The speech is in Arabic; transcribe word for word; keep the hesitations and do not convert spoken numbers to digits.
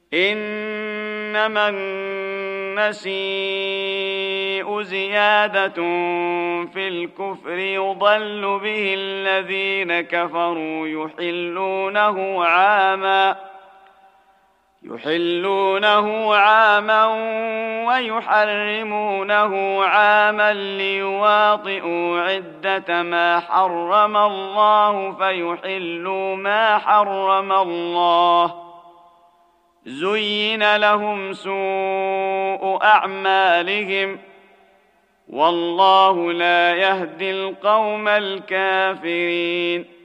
إنما النسيء زيادة في الكفر يضل به الذين كفروا يحلونه عاما يحلونه عاما ويحرمونه عاما ليواطئوا عدة ما حرم الله فيحلوا ما حرم الله. زين لهم سوء أعمالهم والله لا يهدي القوم الكافرين.